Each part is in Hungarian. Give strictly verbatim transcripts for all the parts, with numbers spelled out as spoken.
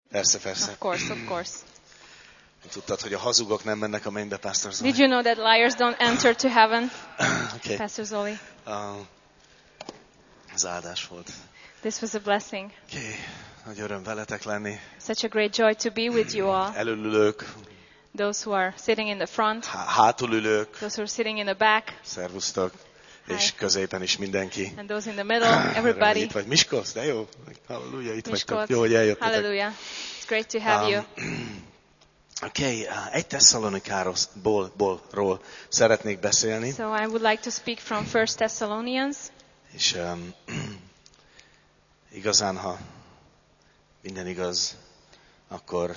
Persze, persze. Of course, of course. Tudtad, hogy a hazugok nem mennek a mennybe, Pastor Zoli? Did you know that liars don't enter to heaven? Okay. Pastor Zoli. Uh, az áldás volt. This was a blessing. Okay. Nagy öröm veletek lenni. Such a great joy to be with you all. Elölülők, Those who are sitting in the front, há- hátulülők, those who are sitting in the back, szervusztok, és középen is mindenki. and those in the middle, Öröm, hogy everybody. itt vagy. Miskolc, de jó. Halleluja, itt vagytok. Miskolc. Jó, hogy eljöttetek. Hallelujah. It's great to have you. Oké, okay, egy Tesszalonikáról szeretnék beszélni. So I would like to speak from First Thessalonians. És um, igazán, ha minden igaz, akkor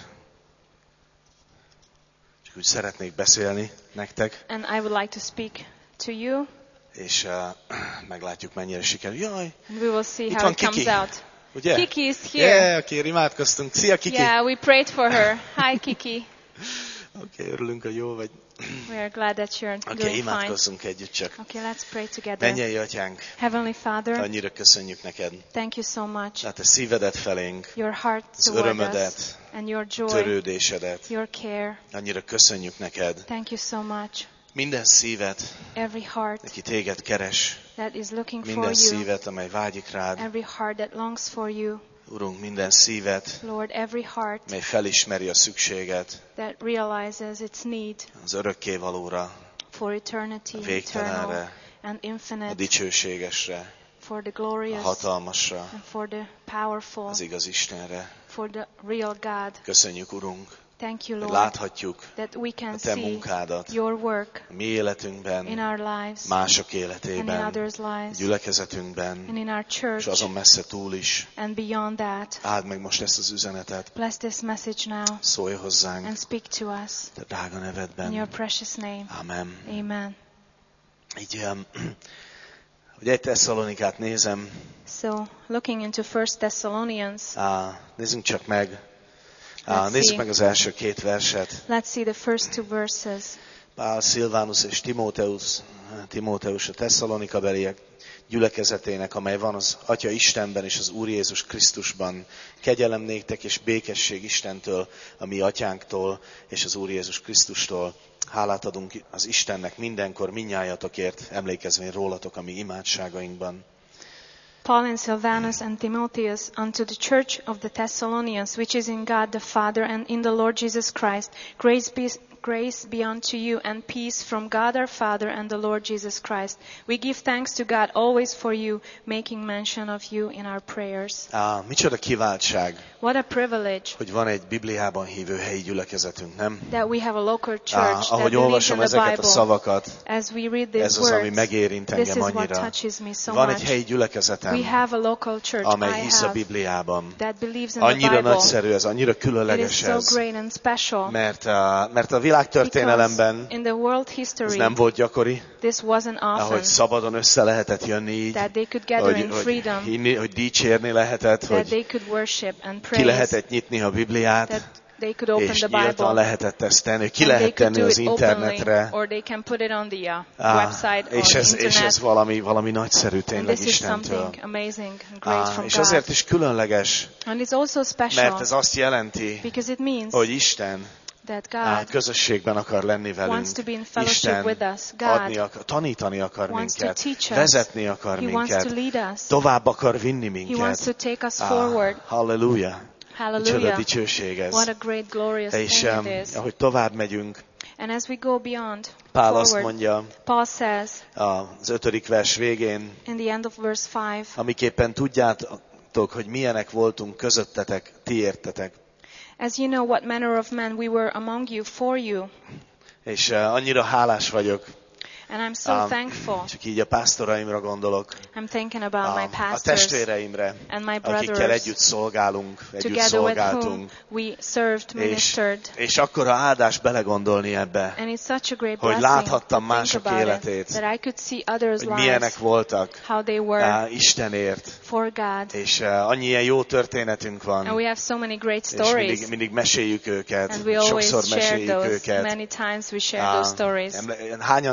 csak úgy szeretnék beszélni nektek, And I would like to speak to you. és uh, meglátjuk, mennyire sikerül. Jaj, And we will see itt how van it comes Kiki, out. ugye? Kiki is here. Yeah, oké, okay, imádkoztunk. Szia, Kiki! Yeah, we prayed for her. Hi, Kiki. Oké, okay, örülünk, hogy jó vagy. We are glad that you're Oké, okay, doing fine. imádkozzunk együtt csak. Okay, let's pray together. Mennyei Atyánk, Heavenly Father, annyira köszönjük neked. thank you so much. Hát a szívedet felénk, Your heart az toward us örömödet, and your joy, törődésedet. your care. Annyira köszönjük neked. Thank you so much. Minden szívet, Every heart aki téged keres, that is looking for minden you, szívet, amely vágyik rád. every heart that longs for you, Urunk, minden szívet, Lord, every heart mely felismeri a szükséget that realizes its need az örökkévalóra, for eternity, a eternal végtelenre, and a infinite, dicsőségesre, for the a glorious hatalmasra, and for the powerful, az igaz Istenre. for the real God. Köszönjük, Urunk, Thank you, hogy Lord, láthatjuk that we can a Te see munkádat your work a mi életünkben, in our lives mások and in életében, others' lives gyülekezetünkben, and in our és church azon messze túl is. and beyond that. Áld meg most ezt az üzenetet, Bless this message now szólj hozzánk, and speak to us Te drága in your nevedben. precious name. Amen. Amen. Így, um, hogy egy Tesszalonikát nézem, So, looking into First Thessalonians, á, nézzünk csak meg, á, Let's nézzük see. meg az első két verset. let's see the first two verses. Pál, Szilvánus és Timóteus, Timóteus a Tesszalonika beliek gyülekezetének, amely van az Atya Istenben és az Úr Jézus Krisztusban. Kegyelem néktek és békesség Istentől, a mi Atyánktól és az Úr Jézus Krisztustól. Hálát adunk az Istennek mindenkor mindnyájatokért, emlékezvén rólatok a mi imádságainkban. Paul and Silvanus and Timotheus unto the church of the Thessalonians, which is in God the Father and in the Lord Jesus Christ, grace be, grace be unto you and peace from God our Father and the Lord Jesus Christ. We give thanks to God always for you, making mention of you in our prayers. Á, micsoda kiváltság, What a privilege hogy van egy Bibliában hívő helyi gyülekezetünk, nem? that we have a local Á, church that ahogy believes olvasom in the ezeket a Bible. szavakat, As we read ez these az, ami words, megérint this engem is what annyira. touches me so Van egy much. helyi gyülekezetem, We have a local church amely I hisz a have Bibliában. that believes in the Annyira Bible. nagyszerű ez, annyira It is különleges so ez, great and special mert a, mert a világtörténelemben because in the world ez history nem volt gyakori, this wasn't often ahogy szabadon össze lehetett jönni így, that they could gather in hogy, hogy, freedom, hinni, hogy dicsérni lehetett, that hogy they could worship and ki praise, lehetett nyitni a Bibliát, that they could open és the nyíltan Bible, lehetett ezt tenni, ki and they lehet could tenni do az it openly, internetre. or they can put it on the uh, Á, website or és, ez, és ez internet. valami, valami nagyszerű And tényleg this is Istentől. something amazing and great Á, from és azért God. is különleges, And it's also special mert ez azt jelenti, because it means hogy Isten that á, God közösségben akar lenni velünk. wants to be in fellowship Isten with us. adni God akar, tanítani akar wants to minket, teach us. vezetni akar He wants to minket, lead us. tovább akar vinni He wants to minket. take us Á, forward. halleluja! Micsoda Hallelujah. dicsőség ez. What a great glorious És thing um, it is. ahogy tovább megyünk, And as we go beyond, Pál azt forward, mondja Paul says az ötödik vers végén, in the end of verse five, amiképpen tudjátok, hogy milyenek voltunk közöttetek, ti értetek. as you know what manner of men we were among you for you, És uh, annyira hálás vagyok, and I'm so um, thankful. csak így a pásztoraimra gondolok, I'm thinking about my um, a pastors testvéreimre, and my akikkel brothers, együtt szolgálunk, együtt together with whom szolgáltunk. we served, És, ministered. és akkor a áldás belegondolni ebbe, And it's such a great hogy blessing to láthattam think mások about it, életét, that I could see others' hogy milyenek lives, voltak how they were uh, Istenért, for God. és uh, annyi ilyen jó történetünk van, And we have so many great és stories. mindig, mindig meséljük őket, And we always sokszor share meséljük those. őket. Many times we share Ah, those stories. emle- hányan,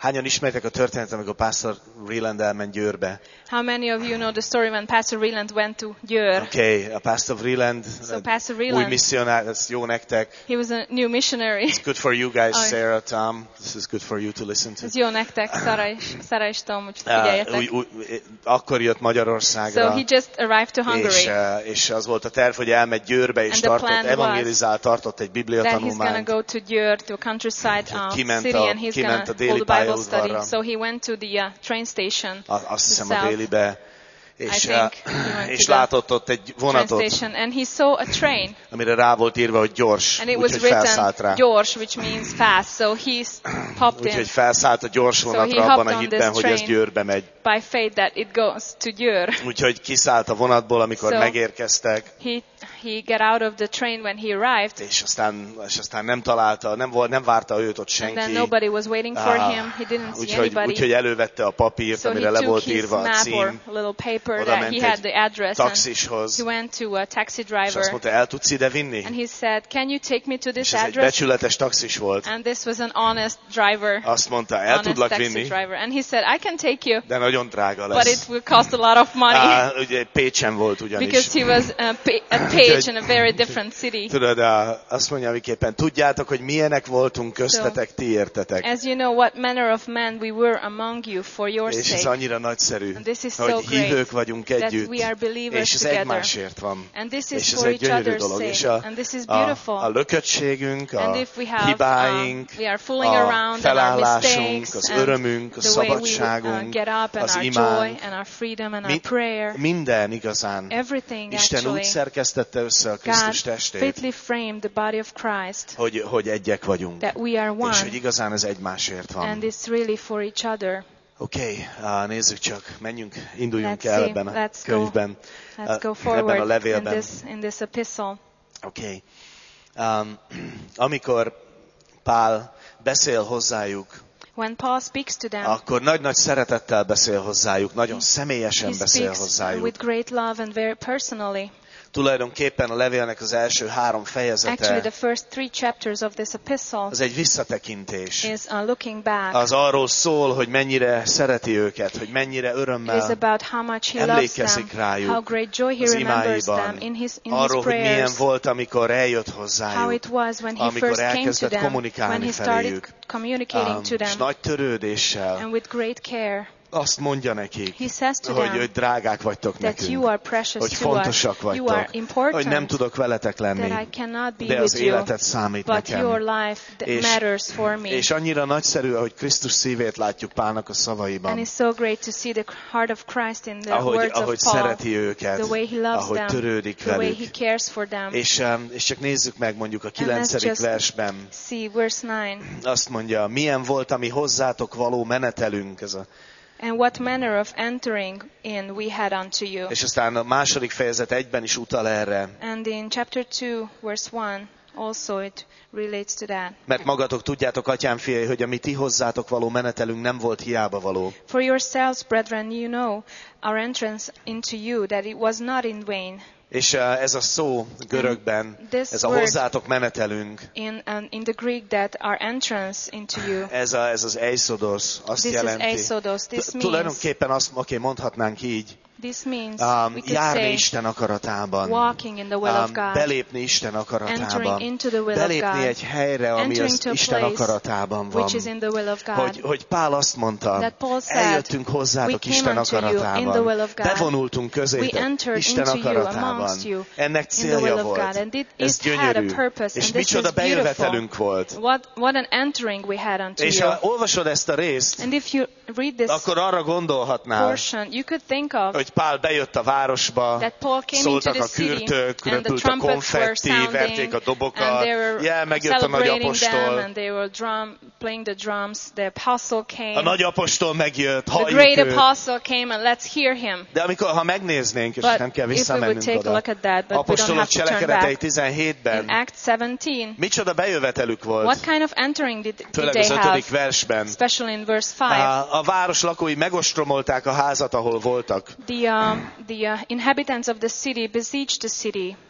Hányan ismeritek a történetet, amikor Pastor Reland elment Győrbe? How many of you know the story when Pastor Reland went to Győr? Oké, okay, a Pastor Reland, So Pastor új Reland, misszionár, ez jó nektek. he was a new missionary. It's good for you guys, Oh. Sarah, Tom. This is good for you to listen to. Ez jó nektek, Szara és, Szara és Tom, úgyhogy Uh, figyeljetek. új, új, akkor jött Magyarországra, So he just arrived to és, Hungary. uh, és az volt a terv, hogy elmegy Győrbe, és And the tartott, plan was evangelizál, tartott egy That he's bibliatanulmányt. going to go to Győr, to a countryside uh, Kiment city, a- and he's kiment going a to déli hold a Bible study. pályaudvarra. So he went to the uh, train station, A- Azt hiszem the a south délibe, és, I think uh, he went és to the látott ott egy train vonatot, station, and he saw a train, amire rá volt írva, hogy gyors, and it was úgyhogy felszállt rá. written Gyors, which means fast. So he s- hopped in Úgyhogy felszállt a gyors So vonatra he abban a hopped on hitben, this hogy ez train. Győrbe megy. by faith that it goes to Győr. Úgyhogy kiszállt a vonatból, amikor So- megérkeztek, He he got out of the train when he arrived, és aztán, és aztán nem találta, nem, volt, nem várta őt ott and then senki. nobody was waiting for Ah, him. He didn't see Úgyhogy, anybody. úgyhogy elővette a papírt, So he amire le took volt his írva a map or cím, a little paper oda that ment he had egy the address, and taxishoz, he went to a taxi és azt driver, mondta, el tudsz ide vinni? and he said, "Can you take me to És this ez egy address?" becsületes taxis volt. And this was an honest driver, Azt mondta, el honest tudlak taxi vinni, driver, and he said, "I can take you, de nagyon drága but lesz. it will cost a lot of money." Á, ugye Pécsen volt ugyanis. Because he was a, pa- a page in a very different city. Tudod, á, azt mondja, amiképpen tudjátok, hogy milyenek voltunk köztetek, ti értetek. As you know, what manner of men we were among you for your És ez sake. annyira nagyszerű, And this is so hogy hívők great vagyunk that együtt, we are believers és ez together. egymásért van. And this És is ez for egy each gyönyörű other's dolog. És sake. a, And this is a, beautiful. a lököttségünk, a And if we have, hibáink, um, we are fooling a around, and our felállásunk, mistakes, az and örömünk, a the way we uh, szabadságunk, get up, and az our joy, imánk, and our freedom, and our mi- prayer, minden igazán. everything Isten úgy actually, szerkesztette össze a God Krisztus testét, fitly framed the body of Christ, hogy, hogy egyek vagyunk. that we are És hogy one, igazán ez egymásért van. and it's really for each other. Oké, okay, nézzük csak, menjünk, induljunk Let's el see, ebben a let's go. könyvben, Let's uh, go ebben a forward in levélben. this, in this epistle. Oké. Okay. Um, amikor Pál beszél hozzájuk, When Paul speaks to them, akkor nagy-nagy szeretettel beszél hozzájuk, nagyon személyesen he beszél speaks hozzájuk. with great love and very personally. Tulajdonképpen a levélnek az első három Actually, the fejezete, first three chapters of this epistle az egy visszatekintés. is uh, looking back. Az arról szól, hogy mennyire szereti őket, hogy mennyire It is örömmel about how much he loves them, emlékezik rájuk how great joy he az remembers imáiban, them in his, in his arról, hogy milyen prayers, volt, amikor eljött how hozzájuk, it was when he amikor first came to elkezdett them, when kommunikálni he started feléjük, communicating um, to és them, nagy törődéssel and with great care. azt mondja nekik, He says to hogy, them hogy drágák vagytok that you nekünk, are precious hogy to us, fontosak you are vagytok, hogy nem important, tudok veletek that I lenni, cannot be de az with you, életet számít but nekem. your life that És- matters for me. És annyira nagyszerű, hogy Krisztus szívét látjuk Pálnak a And szavaiban, it's so great to see the heart of Christ in the ahogy, words ahogy of Paul, szereti őket, the way he loves ahogy them, törődik the way he velük. cares for them. És, um, és csak nézzük meg mondjuk a let's kilencedik just- versben, See verse nine. azt mondja, milyen volt a mi hozzátok való menetelünk, ez a, And what manner of entering in we had unto you. és aztán a második fejezet egyben is utal erre, And in chapter two, verse one, also it relates to that. mert magatok tudjátok, atyám fiai, hogy a mi ti hozzátok való menetelünk nem volt hiába való. For yourselves, brethren, you know our entrance into you, that it was not in vain. És uh, ez a szó görögben, This ez a word- hozzátok menetelünk, In um, in the Greek, that our entrance into you. ez, a, ez az eisodos, azt This is jelenti. eisodos. This Tu- means, Tulajdonképpen azt, oké, mondhatnánk így, this means um, we could járni say Isten akaratában, walking in the will of um, God, belépni Isten akaratában, entering into the will of belépni God, egy helyre, ami entering az to a Isten place akaratában van. which is in the will of God. Hogy, hogy Pál azt mondta, That Paul said, eljöttünk hozzátok "We came Isten unto you in the will akaratában, of God. bevonultunk We közétek entered Isten into you, akaratában. amongst you, Ennek in the will célja of volt. God, and it, Ez it had a gyönyörű. purpose, És and this micsoda is beautiful. bejövetelünk volt. What, what an entering we had unto És you. ha olvasod ezt a részt, And if you read this akkor arra gondolhatnál, portion, you could think of hogy Pál bejött a városba, that Paul came szóltak into a the city, kürtök, and the röpült a trumpets were konfetti, verték sounding, a and dobokat, they were jel, megjött a celebrating them, nagyapostol, and they were drum, playing the drums. The apostle came. a nagyapostol megjött, The halljuk great őt. apostle came, and let's hear him. De amikor, ha megnéznénk, és But nem kell if we would visszamennünk take a oda, look at that, but we don't apostolok have to turn cselekedetei back. tizenhétben, In Acts seventeen, micsoda bejövetelük volt, what kind of entering did, did főleg they az ötödik have? versben. Especially in verse five. A, a város lakói megostromolták a házat, ahol voltak. The, um, the uh, inhabitants of the city besieged the city.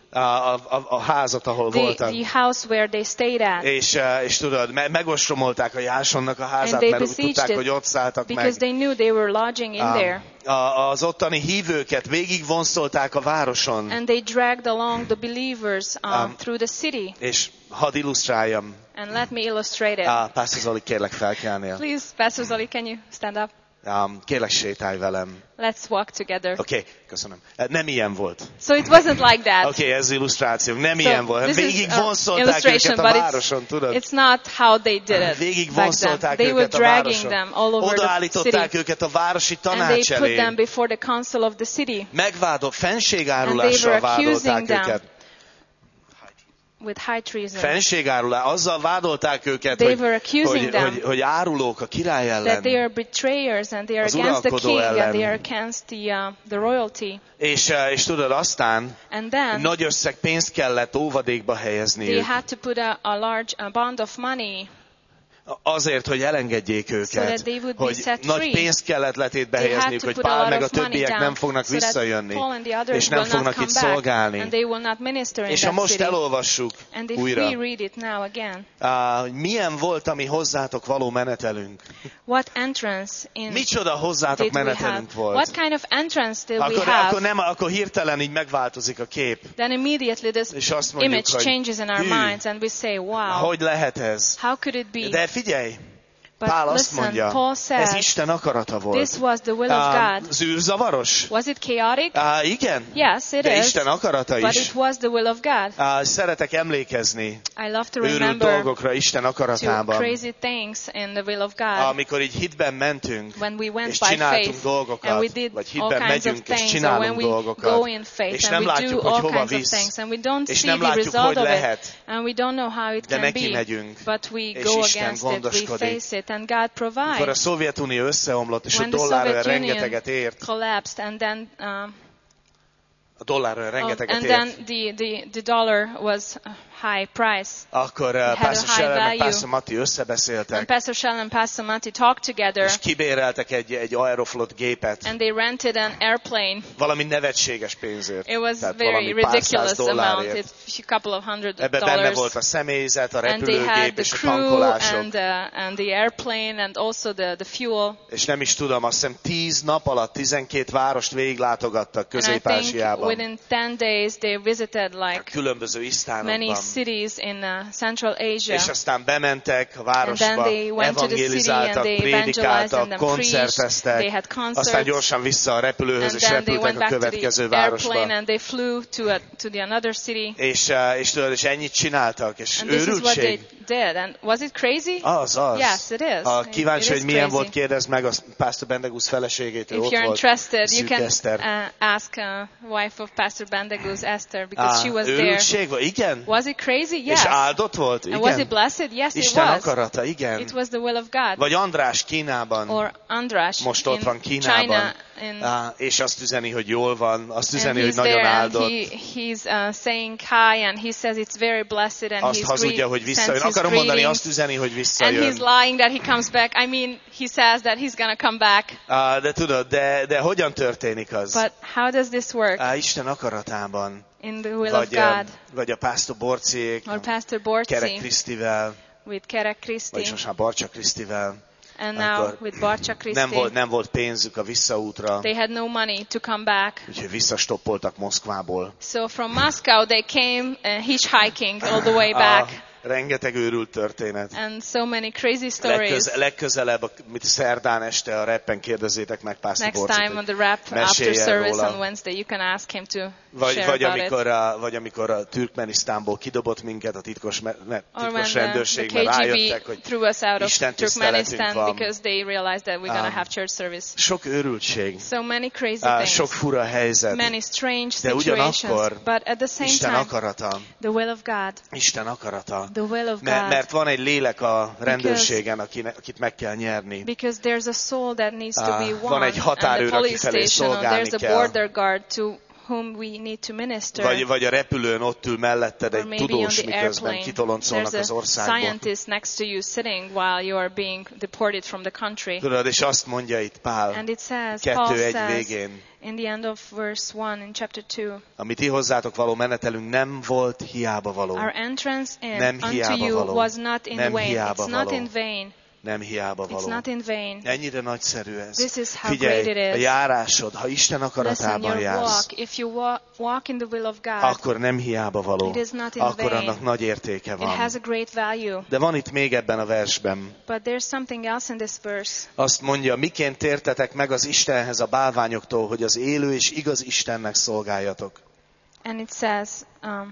A, a, a házat, ahol the, voltak. the house where they stayed at. És, uh, és tudod, me, megostromolták a Jásonnak a And házát, they mert úgy besieged tudták, it hogy ott szálltak because meg. they knew they were lodging in Um, there. a, az ottani hívőket végig vonszolták a városon. And they dragged along the believers uh, Um, through the city. És hadd illusztráljam. And let me illustrate it. Uh, Pásztor Zoli, kérlek felkelnél. Please, Pastor Zoli, can you stand up? Um, kérlek sétálj velem. Let's walk together. Oké, okay, köszönöm. Nem ilyen volt. So it wasn't like that. Oké, okay, ez illusztráció. Nem So ilyen volt. this Végig is, uh, vonszolták őket a but városon, it's, tudod? it's not how they did it Végig back then. vonszolták They were őket a dragging városon. them all over the Odaállították city. őket a városi And tanács they put elé. them before the council of the city Megvádol, And they fenségárulással were accusing vádolták them. őket. with high treason. Fenségárulás, azzal vádolták őket, They hogy, were accusing hogy, them hogy, hogy árulók a király That they ellen. are betrayers and they are Az against the uralkodó king ellen. and they are against the, uh, the royalty. És, eh, és tudod, aztán And then nagy összeg pénzt kellett óvadékba helyezni they ők. had to put a, a large a bond of money Azért, hogy elengedjék So őket, that they would be hogy set nagy free. pénzt kellett letétbe They had helyezniük, to hogy put a Pál lot meg a of money többiek down nem fognak so that visszajönni, Paul and the others és nem will not fognak come itt back, szolgálni. and they will not minister in És ha that most city. elolvassuk And if újra, we read it now again, uh, hogy milyen volt a mi hozzátok való menetelünk. what entrance in Micsoda hozzátok did we have? menetelünk volt. What kind of entrance did we Akkor, have? akkor, nem, akkor hirtelen így megváltozik a kép. Then immediately this És azt mondjuk, image hogy changes in our hű, minds and we say, wow, hogy lehet ez? how could it be? De figyelj, But Pál azt listen, mondja, Paul ez says, Isten akarata volt. this was the will of Uh, God. zűrzavaros? Was it chaotic? Uh, igen, Yes, it de is. Isten akarata But is. it was the will of God. Uh, szeretek emlékezni I love to őrült remember dolgokra Isten to akaratában. crazy things in the will of God. Amikor így hitben mentünk, When we went és by csináltunk faith dolgokat, and we did vagy all hitben kinds of megyünk, és things, or csinálunk when we dolgokat, go in faith és and nem we do látjuk, hogy all hova kinds of visz, things, and we don't és see nem the látjuk, result hogy of lehet, it, and we don't know how it de can neki be, megyünk, but we és go Isten against it, we gondoskodik. face it, and God Amikor a provides. Szovjetunió összeomlott, és a When the dollár olyan Soviet rengeteget Union ért, collapsed, and then uh, a dollár olyan oh, rengeteget and then ért, the, the, the dollar was a high price. akkor uh, had a Pásztor high Scheller meg value. Pásztor Mati And összebeszéltek, Pastor Shell and Pastor Matti talked together, és kibéreltek egy, egy Aeroflot gépet, and they rented an airplane. valami nevetséges pénzért. It was Tehát very valami pár száz ridiculous amount. dollárért. It's a couple of hundred Ebbe benne dollars. volt a személyzet, a And they had repülőgép the és a crew tankolások. and, uh, and the airplane and also the, the fuel. És nem is tudom, azt hiszem tíz nap alatt tizenkét várost végiglátogattak And I think Közép-Ázsiában. within ten days they visited A like különböző many isztánokban. cities in uh, Central Asia. És aztán bementek a And városba, then they went to the city and evangelizáltak, they evangelized prédikáltak, and then preached. koncerteztek, They had aztán concerts. gyorsan vissza a repülőhöz, And és then they repültek went a back to következő the airplane városba. and they flew to, a, to the another city. És, eh, és, tudod, és ennyit csináltak, és And this is what they őrültség. did. And was it crazy? Az, az. Yes, it is. A It- kíváncsi, it hogy is milyen crazy. volt, kérdezd meg a Pastor Bendegusz feleségétől, If ott you're volt. interested, you Szűk can Eszter. uh, ask uh, wife of Pastor Bandegúz, Esther, because Á, she was there. őrültség volt, igen? Was it crazy? Yes. És áldott volt? And was it Igen. blessed? Yes, it Isten was. akarata, igen. It was the will of God. Vagy András Kínában, Or Andras most ott in van Kínában, China. In, Á, és azt üzeni, hogy jól van, azt and üzeni, hogy he's nagyon there and áldott. he, he's uh, saying hi and he says it's very blessed and Azt he's hazudja, hogy greet, visszajön. sends his Akarom mondani, greetings. azt üzeni, hogy And visszajön. he's lying that he comes back. I mean, he says that he's going to come back. Á, de tudod, de, de hogyan történik az? But how does this work? Á, Isten akaratában. In the will Vagy, of God. vagy a Pásztor Borciék, Or Pastor Kerek Borci Krisztivel, with Kerek vagyis Kriszti. most már Barcsa Krisztivel. And now Akkor with Barcsa Kriszti. Nem volt, nem volt pénzük a visszaútra, They had no money to come back. úgyhogy visszastoppoltak Moszkvából. So from Moscow they came uh, hitchhiking all the way back. Ah, rengeteg őrült történet. And so many crazy stories. Legköze, legközelebb, a- mint szerdán este a reppen kérdezzétek meg Pásztor Next Borcit, time on hogy the rap after meséljen service róla. on Wednesday, you can ask him to Vagy, share vagy, about amikor it. a, vagy amikor a Türkmenisztánból kidobott minket a titkos, me, ne, Or when titkos the, the rendőrség, mert K G rájöttek, B hogy threw us out of Isten tiszteletünk Turkmenistan van. because they realized that we're going Um, to have church service. Sok őrültség, So many crazy á, things. sok fura helyzet, Many strange de ugyanakkor situations. But at the same Isten time, akarata, the will of God. Isten akarata. The will of Mert, God. mert van egy lélek a rendőrségen, akine, akit meg kell nyerni. Because there's a soul that needs to Ah, be van won. egy And határőr, the aki police felé station, szolgálni there's a kell. border guard to whom we need to minister. Vagy, vagy a repülőn ott ül melletted Or egy maybe on tudós, the miközben airplane, kitoloncolnak there's az a országból. scientist next to you sitting while you are being deported from the country. Tudod, és azt mondja itt Pál, And it says, Paul kettő egy says, végén, in the end of verse one in chapter two, amit ti hozzátok való menetelünk nem volt hiába való. our entrance in Nem unto hiába you való. was not in Nem vain. hiába It's not való. in vain. Nem hiába It's való. not in vain. Ennyire nagyszerű ez. This is how great Figyelj, it a is. járásod, ha Isten Listen, akaratában your jársz, walk, if you walk, walk in the will of God, akkor nem hiába való. it is not in Akkor vain. annak nagy értéke It has van. a great value. De van itt még ebben a versben. But there's something else in this verse. Azt mondja, miként tértetek meg az Istenhez a bálványoktól, hogy az élő és igaz Istennek szolgáljatok. And it says, um,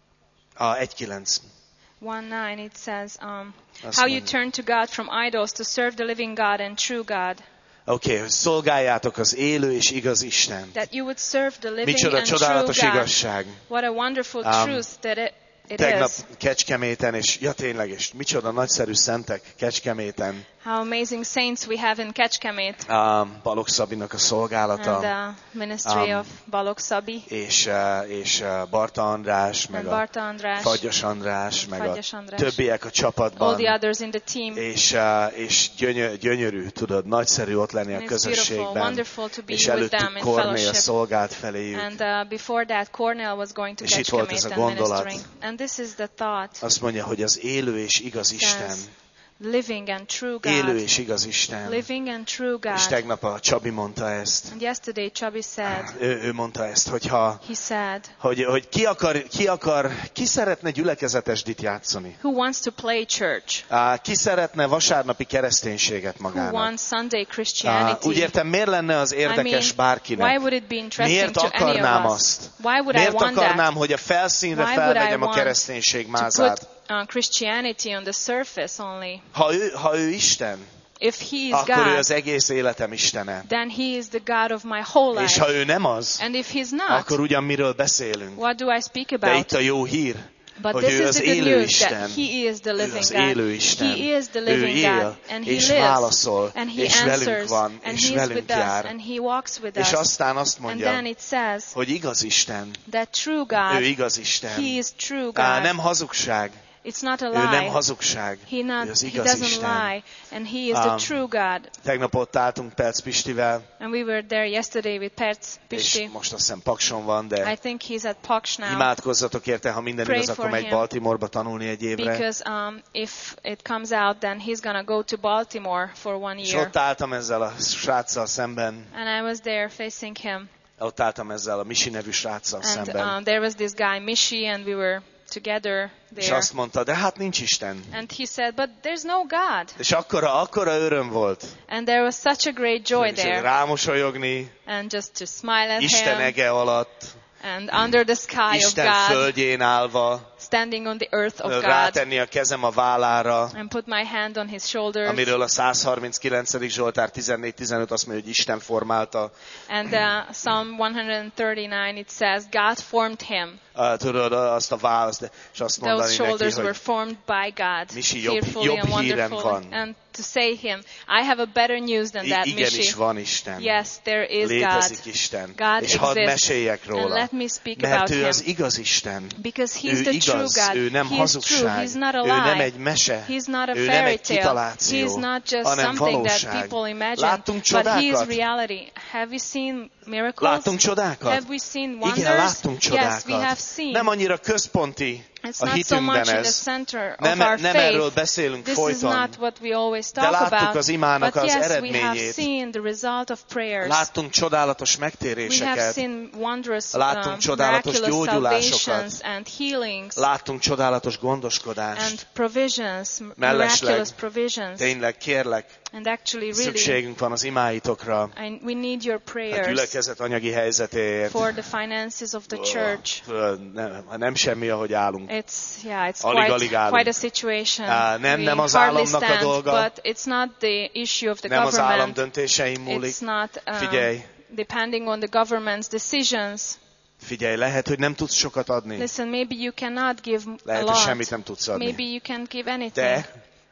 A egy kilenc. one nine, it says, um, Azt how you mondja. turn to God from idols to serve the living God and true God. Oké, okay, hogy szolgáljátok az élő és igaz Isten. That you would serve the living Micsoda and true csodálatos God. igazság. What a wonderful Um, truth that it, it Tegnap is. Kecskeméten, és ja tényleg, és micsoda nagyszerű szentek Kecskeméten. How amazing saints we have in Kecskemét A Balogh Szabinak a and szolgálata, the ministry Um, of Balogh Szabi és, eh, és eh, Barta András, meg and a Barta András, Fagyas András, and meg a Fagyas András. többiek a all csapatban. the others in the team. És, eh, és gyönyör, gyönyörű, tudod, nagyszerű ott lenni a And it's beautiful, közösségben. wonderful to be És with előttük them in Kornél fellowship. szolgált feléjük. And uh, before that, Cornell was going to És itt volt ez Kecskemét a and gondolat. ministering. And this is the thought. Azt mondja, hogy az élő és igaz Isten. Says, living and true Élő God. és igaz Isten. Living and true És God. tegnap a Csabi mondta ezt. And yesterday, Chubby said, Ő, ő mondta ezt, hogyha, he said, hogy, hogy ki, akar, ki akar, ki szeretne gyülekezetesdit játszani? who wants to play church? Á, ki szeretne vasárnapi kereszténységet Who magának? wants Sunday Á, Christianity? úgy értem, miért lenne az I érdekes mean, why bárkinek? would it be interesting Miért to any akarnám of us? azt? Why would I Miért want akarnám, that? hogy a felszínre Why would I felvegyem a want kereszténység To mázát? put uh, Christianity on the surface only. Ha ő, ha ő Isten, If he is akkor ő God, az egész életem Istene. then he is the God of my whole És life. ha ő nem az, And if he's not, akkor ugyan miről beszélünk? what do I speak De about? itt a jó hír, But hogy this ő is az the good élő news Isten. that he is the Ő living az God. élő Isten. He is the Ő living él, God. And he és lives. válaszol, And he és velünk answers. van, And és he is velünk with us. jár. And he walks with És us. aztán azt And mondja, then it says hogy igaz Isten. that true Ő God, igaz Isten. he is true Á, God. nem hazugság. It's not a Ő nem lie. hazugság. He, not, Ő az he igaz doesn't Isten. lie. And he is the Um, true God. Tegnap ott álltunk Perc Pistivel, And we were there yesterday with Perc és Pisti. most azt hiszem Pakson van, de I think he's at Paks now. imádkozzatok érte, ha minden Pray igaz, akkor for megy him. Baltimoreba tanulni egy évre. Because um, if it comes out, then he's going to go to Baltimore for one És year. ott álltam ezzel a sráccal szemben, And I was there facing him. ott álltam ezzel a Misi nevű sráccal And szemben. um, there was this guy, Mishi, and we were together És there. azt mondta, de hát nincs Isten. And he said, but there's no God. És akkora, akkora öröm volt. And there was such a great joy És there. rámosolyogni, And just to smile at Isten him. ege alatt, And under the sky of Isten God, földjén állva, standing on the earth of God. rátenni a kezem a vállára, And put my hand on his shoulders. amiről a száz harminckilencedik Zsoltár tizennégy tizenöt azt mondja, hogy Isten formálta. And uh, Psalm one thirty-nine, it says, God formed him. Uh, tudod, azt a választ, és azt Those mondani neki, shoulders were hogy formed by God, Misi, jobb- fearfully jobb and hírem wonderfully. van. And to say him, I have a better news than that, i- igenis Mishi. van Isten. Yes, there is Létezik God. Isten. God És hadd exists. meséljek And róla. let me speak Mert about ő him. az igaz Isten. Because he's Ő the true igaz, God. ő nem He is true. hazugság, He's not a ő nem lie. egy mese, He's not a ő nem fairy egy tale. kitaláció, He's not just hanem something that valóság. people imagine, Láttunk but he is csodákat? reality. Have we seen miracles? Láttunk csodákat? Have we seen wonders? Igen, láttunk csodákat. Yes, we have seen. Nem annyira központi It's a not so hitünkben much in the ez. center Nem, of our nem erről faith. beszélünk This is folyton. not what we always De talk láttuk about. az imának But az yes, we have eredményét. seen the result of prayers. Láttunk csodálatos We have megtéréseket. seen wondrous, Láttunk um, csodálatos miraculous gyógyulásokat. salvations and healings Láttunk csodálatos gondoskodást. and provisions, Mellesleg, miraculous provisions. Tényleg, kérlek, And actually, really, szükségünk van az imáitokra, I, we need your a prayers gyülekezet anyagi helyzetéért. for the finances of the church. Nem, nem semmi, ahogy állunk. It's yeah, it's Alig-alig quite állunk. quite a situation. Á, nem- we nem az hardly államnak a stand, dolga. but it's not the issue of the Nem az állam government. döntéseim múlik. It's not um, Figyelj, depending on the government's decisions. figyelj, lehet, hogy nem tudsz sokat adni. Listen, maybe you cannot give a Lehet, hogy lot. semmit nem tudsz adni. Maybe you can't give anything. De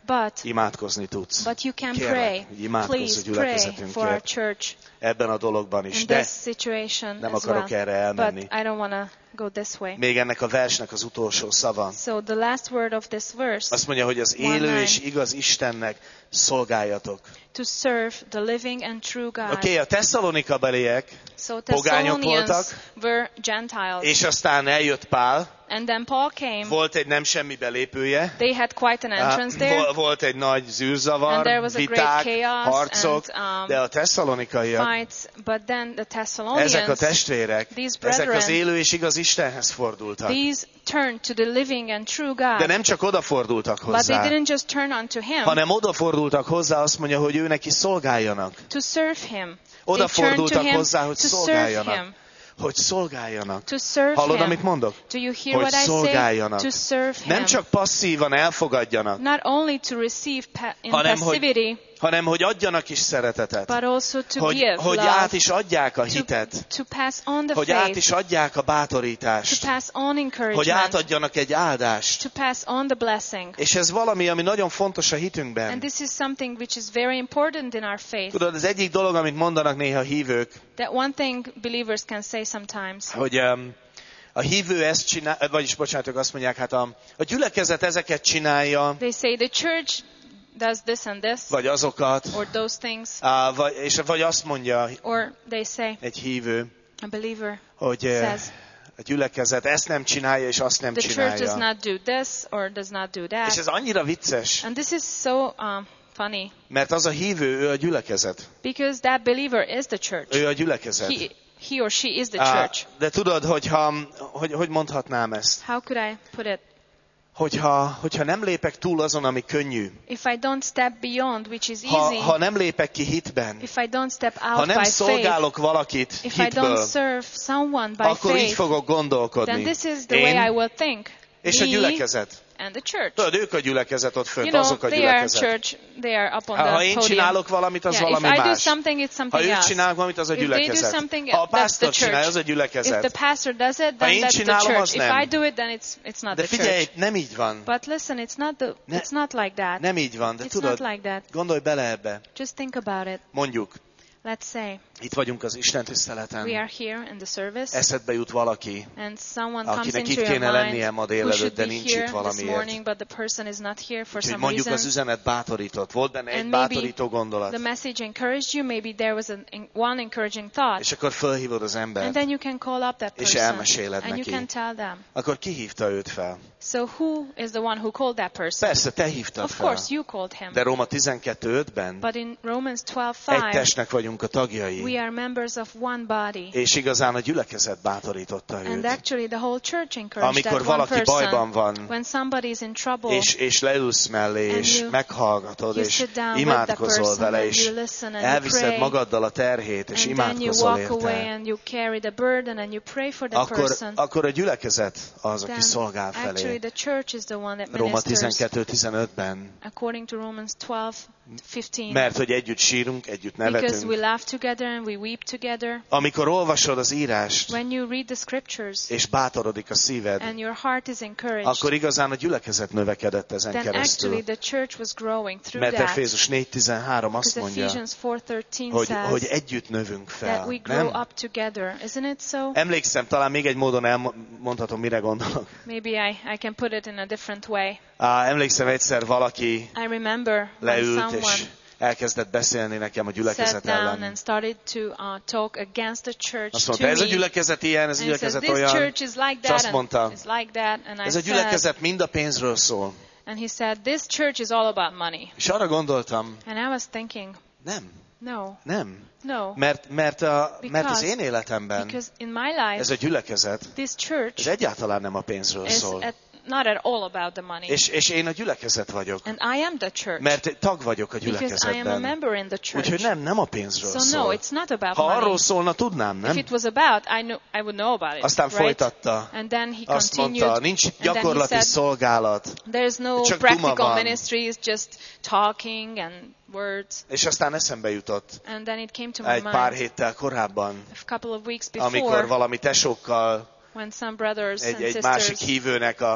But, imádkozni tudsz. but you can Kérlek, pray. hogy imádkozz a Please pray gyülekezetünkért. for our church Ebben a dologban is. in De this situation nem as akarok well. erre elmenni. But I don't want to go this way. Még ennek a versnek az utolsó szava. So the last word of this verse, Azt mondja, hogy az one élő nine. és igaz Istennek szolgáljatok. to serve the living and true God. Oké, okay, a Tesszalonika beliek, So pogányok Thessalonians voltak, were Gentiles. és aztán eljött Pál, And then Paul came. volt egy nem semmi belépője, They had quite an entrance there. Vol- volt egy nagy zűrzavar, And there was a great viták, chaos harcok, and, um, de a tesszalonikaiak, Fights, but then the ezek a Thessalonians, testvérek, these ezek az brethren, élő és igaz Istenhez fordultak. these turned to the living and true De God. nem csak odafordultak But they hozzá, didn't just turn unto him hanem odafordultak hozzá, azt mondja, hogy ő neki szolgáljanak. to serve him. They turned to Odafordultak him hozzá, hogy to serve szolgáljanak. him. Hogy szolgáljanak. To serve Hallod, him. amit mondok? Do you hear Hogy what I say? szolgáljanak. To serve him. Nem csak passzívan elfogadjanak, Not only to receive pa- in hanem hogy, passivity, hanem hogy adjanak is szeretetet. but also to Hogy, give hogy love. át is adják a To, hitet. to pass on the Hogy át faith. is adják a To bátorítást. pass on Hogy encouragement. átadjanak egy áldást. To pass on the blessing. És ez valami, ami nagyon fontos a And hitünkben. this is something which is very important in our faith. Tudod, az egyik dolog, amit mondanak néha a hívők, That one thing believers can say sometimes. hogy um, a hívő ezt csinál, vagyis bocsánatok, azt mondják, hát a, a gyülekezet ezeket csinálja, They say the church does this and this, vagy azokat, or those things, á, vagy, és vagy azt mondja or they say, egy hívő, a believer hogy eh, says, a gyülekezet ezt nem csinálja, és azt nem the church does csinálja. not do this or does not do És that. ez annyira vicces, And this is so um, funny, mert az a hívő, ő a gyülekezet. because that believer is the church. Ő a gyülekezet. He, he or she is the Á, church. de tudod, hogyha, hogy, hogy mondhatnám ezt? How could I put it? Hogyha, hogyha nem lépek túl azon, ami könnyű, If I don't step beyond, which is ha, easy, ha nem lépek ki hitben, if I don't step ha out nem by faith, szolgálok valakit if I don't hitből, serve someone by akkor így faith, fogok then gondolkodni. this is the way I Én will think. és a Me gyülekezet. and the church. Tudod, ők a gyülekezet ott fönt, You know, azok a they are gyülekezet. church, they are up on Ha, ha the én podium. csinálok valamit, az Yeah, if valami I do más. something, it's Ha something ők else. csinálnak valamit, az a If they do gyülekezet. something, Ha a that's the pásztor csinálja, church. az a If the gyülekezet. pastor does it, Ha then én that's the csinálom, az church. If nem. I do it, then it's it's not De the figyelj, church. nem így van. But listen, it's not the Ne- it's not like that. Nem így van, de It's tudod, not like that. gondolj bele ebbe. Just think about it. Mondjuk, Let's say itt vagyunk az Isten we tiszteleten. are here in the service, Eszedbe jut valaki, and someone comes akinek into itt your kéne lennie mind ma who délelőtt, should de be nincs here itt this valamiért. morning, but the person is not here for Úgyhogy some mondjuk az reason. üzenet bátorított. Volt benne egy And maybe bátorító gondolat. The message encouraged you. Maybe there was an, one encouraging thought. És akkor fölhívod az And embert. then you can call up that És person. elmeséled And you neki. can tell them. Akkor ki hívta őt fel? So who is the one who called that person? Persze, te hívtad Of fel. course, you called him. De Róma tizenkettő ötben But in Romans twelve egy five, testnek vagyunk a tagjai. we are members of one body. És igazán a gyülekezet bátorította And őt. actually the whole church encouraged Amikor that one valaki bajban person. van, When somebody is in trouble, és, és leülsz mellé, And és you- meghallgatod, you és sit down with the imádkozol person vele, and és you listen and you elviszed pray. magaddal a terhét, és and then you imádkozol walk away érte, and you carry the burden and you pray for that akkor, person, akkor a gyülekezet az, aki then szolgál actually felé. the church is the one that Róma ministers, tizenkettő tizenötben. according to Romans twelve fifteen. Mert hogy együtt sírunk, együtt Because we nevetünk. laugh together and we weep together. Amikor olvasod az írást, When you read the scriptures és bátorodik a szíved, and your heart is encouraged, akkor igazán a gyülekezet növekedett ezen then actually keresztül. the church was growing through Mert that. Efézus négy tizenhárom azt Because mondja, Ephesians four thirteen hogy, says hogy együtt növünk that fel. we grow Nem? up together. Isn't it so? Emlékszem, talán még egy módon elmondhatom, mire gondolok. Maybe I, I can put it in a different way. Á, emlékszem, egyszer valaki I remember when leült, someone és elkezdett beszélni nekem a sat gyülekezet down ellen. and started to uh, talk against the church Azt to mondta, ez a me. gyülekezet ilyen, ez a And he says, gyülekezet this olyan. church is like És that azt mondta, and it's like that. And I ez a said, gyülekezet mind a pénzről szól. and he said, this church is all about money. És arra gondoltam, And I was thinking, nem, no, nem. no. Mert, mert, a, mert az Because- én életemben Because in my ez life, a gyülekezet, this ez church egyáltalán nem a pénzről is szól. at, not at all about the money. És, és én a gyülekezet vagyok. And I am the church. Mert tag vagyok a Because I am a gyülekezetben. member in the church. Úgyhogy nem, nem a pénzről So no, szól. it's not about Ha arról money. szólna, tudnám, If nem? it was about, I know, I would know about it. Aztán right? folytatta. And then he Azt continued. mondta, nincs and then he gyakorlati said, szolgálat. there's no Csak duma practical van. ministry, it's just talking and words. És aztán eszembe jutott And then it came to my egy pár mind héttel korábban, a couple of weeks amikor before valami tesókkal when some brothers egy, and egy sisters másik hívőnek a,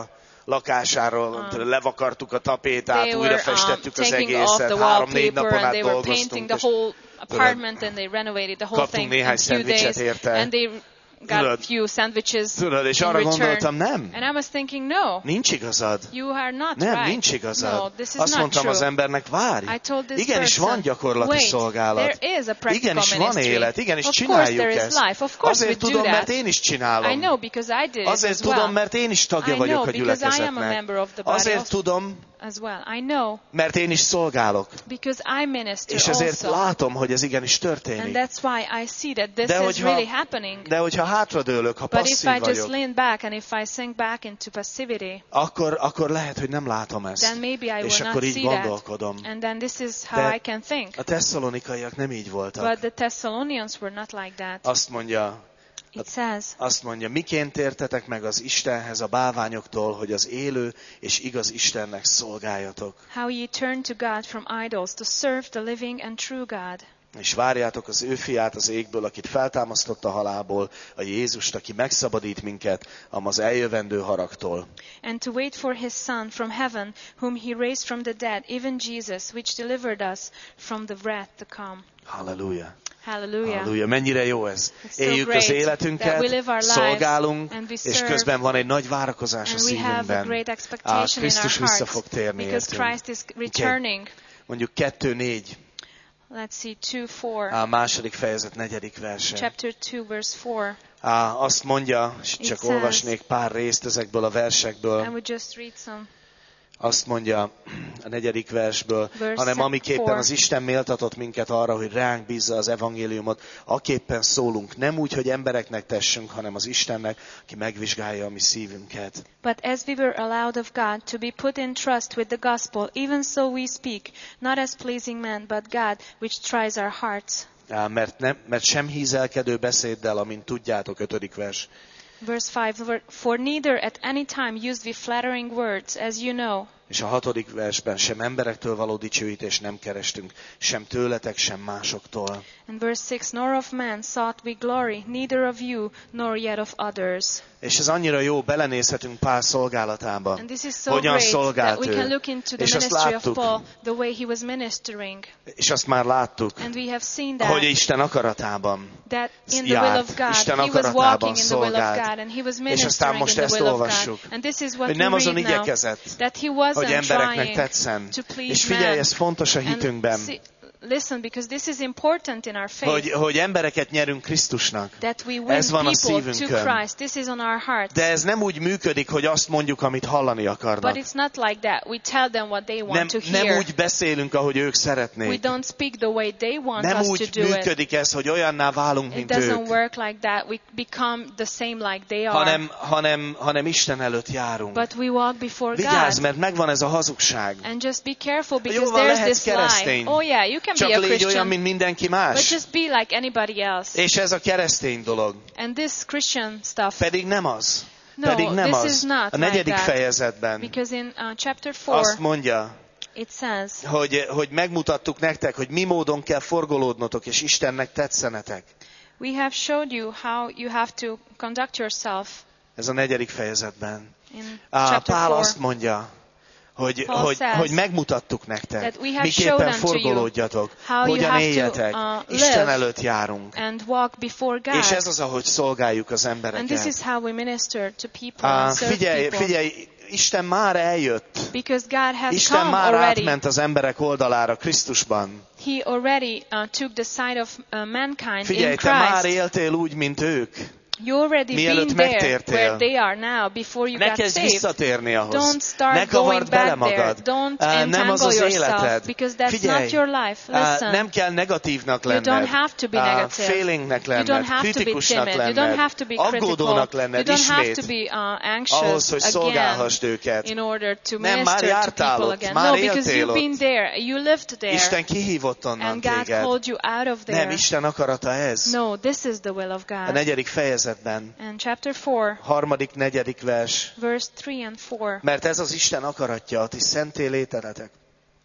lakásáról, Um, levakartuk a tapétát, They újra were um, festettük az taking off egészet, the három-négy wallpaper napon and át they were painting dolgoztunk, the és whole apartment and they renovated the whole kaptunk thing néhány in few szendvicset days érte. and they got Tudod, a few sandwiches tudod, és in arra return. gondoltam, nem, And I was thinking, no, nincs igazad. you are not Nem, right. nincs igazad. No, this is Azt not mondtam true. az embernek, várj, I told this igenis person, van gyakorlati wait, szolgálat. there is a practical Igenis van ministry. élet, igenis Of course csináljuk there is ezt. life. Of course Azért we do tudom, that. mert én is I csinálom. know because I did it Azért as tudom, well. mert én is tagja I vagyok know a because I am a member gyülekezetnek. of the body Azért of- tudom, as well. I know mert én is szolgálok. because I minister És ezért also. látom, hogy ez igenis And történik. that's why I see that this De is hogyha- really happening. De hogyha hátradőlök, ha But if passzív I just vagyok, lean back and if I sink back into passivity, akkor, akkor lehet, hogy nem látom ezt. then maybe I És will akkor not így see that. gondolkodom. And then this is how De I can think. a tesszalonikaiak nem így voltak. But the Thessalonians were not like that. Azt mondja, It says, azt mondja, miként értetek meg az Istenhez a bálványoktól, hogy az élő és igaz Istennek szolgáljatok. how ye turn to God from idols to serve the living and true God. És várjátok az ő fiát az égből, akit feltámasztott a halálból, a Jézust, aki megszabadít minket az eljövendő haragtól. And to wait for his Son from heaven, whom he raised from the dead, even Jesus, which delivered us from the wrath to come. Halleluja. Hallelujah. Halleluja. Mennyire jó ez. It's so Éljük great az that életünket, we live our lives szolgálunk, and we és serve, közben van egy nagy várakozás a And we have a szívünkben. great Á, expectation in our Krisztus vissza hearts fog térni because értünk. Christ is returning. Mondjuk kettő négy, Let's see, two four. a második fejezet negyedik verse. Chapter two, verse four. Á, azt mondja, és csak says- olvasnék pár részt ezekből a I versekből, would just read some. azt mondja a negyedik versből, Verse hanem amiképpen four. az Isten méltatott minket arra, hogy ránk bízza az evangéliumot, aképpen szólunk, nem úgy, hogy embereknek tessünk, hanem az Istennek, aki megvizsgálja a mi szívünket. But as we were allowed of God to be put in trust with the gospel, even so we speak, not as pleasing men, but God, which tries our hearts. Á, mert, nem, mert sem hízelkedő beszéddel, amint tudjátok, ötödik vers. Verse five, for neither at any time used we flattering words, as you know. És a hatodik versben sem emberektől való dicsőítést nem kerestünk, sem tőletek, sem másoktól. And verse six, nor of man sought we glory, neither of you, nor yet of others. És ez annyira jó, belenézhetünk Pál szolgálatába. And this is so Hogyan great szolgált that we ő. can look into the És azt ministry of láttuk. Paul, the way he was ministering. És azt már láttuk, And we have seen that, hogy Isten akaratában that in the járt, will of God, Isten he was akaratában walking in the will of szolgált. God, and he was És aztán ministering in most the ezt will of olvassuk, God. And this is what hogy we nem azon read now, igyekezett, that he hogy wasn't embereknek trying tetszen. to please És figyelj, man. ez fontos a hitünkben, And see, listen, because this is important in our faith, hogy, hogy embereket nyerünk Krisztusnak. that we win Ez van a people to szívünkön. Christ. This is on our hearts. De ez nem úgy működik, hogy azt mondjuk, amit hallani But akarnak. it's not like that. We tell them what they want Nem, to hear. nem úgy beszélünk, ahogy ők We szeretnék. don't speak the way they want Nem us úgy to do it. működik ez, hogy olyanná válunk, It mint doesn't ők, work like that. We become the same like they are. hanem, hanem, hanem Isten előtt járunk. But we walk before Vigyázz, God. mert megvan ez a hazugság. And just be careful Jó, because van, there's lehetsz this lie. keresztény. Oh yeah, you can Csak be a légy olyan, Christian, mint mindenki but más. just be like anybody else. És ez a keresztény dolog. And this Christian stuff, Pedig nem az. no, Pedig nem this az. is not A like negyedik that. fejezetben Because in uh, chapter azt four, mondja, it says, hogy, hogy megmutattuk nektek, hogy mi módon kell forgolódnotok, és Istennek tetszenetek. we have showed you how you have to conduct yourself Ez a negyedik fejezetben. in Á, chapter Pál four. azt mondja, hogy, Paul hogy, says hogy megmutattuk nektek, that we have miképpen shown unto you forgolódjatok, how you hogyan have to, éljetek, uh, Isten live előtt járunk. and walk before God. És ez az, ahogy szolgáljuk az And this embereket. is how we minister to people Á, and serve figyelj, people. figyelj, Isten már eljött. Because God has Isten come már already. átment az emberek oldalára Krisztusban. He already uh, took the side of uh, mankind Figyelj, in te már Christ. éltél úgy, mint ők. You already Mielőtt been there megtértél. where they are now before you Ne got kezdj saved. visszatérni ahhoz. Don't start Ne kavard going bele back there. magad. Don't Á, nem entangle az az yourself életed. because that's Figyelj, not your life. á, Listen. nem kell negatívnak You lenned. don't have to be á, negative. Félingnek You lenned, don't have to be kritikusnak timid. You don't lenned, have to be critical. aggódónak You lenned don't have ismét, to be uh, ahhoz, anxious hogy again szolgálhassd őket. in order to Nem, már minister to jártál people ott, again. már No, because éltél you've been ott. there. You lived there. Isten kihívott onnan And God téged. called you out of Nem, there. Isten akarata ez. No, this is the will of A God. negyedik fejezetben, And chapter four, harmadik, negyedik vers. verse three and four. Mert ez az Isten akaratja, a ti szenté létenetek.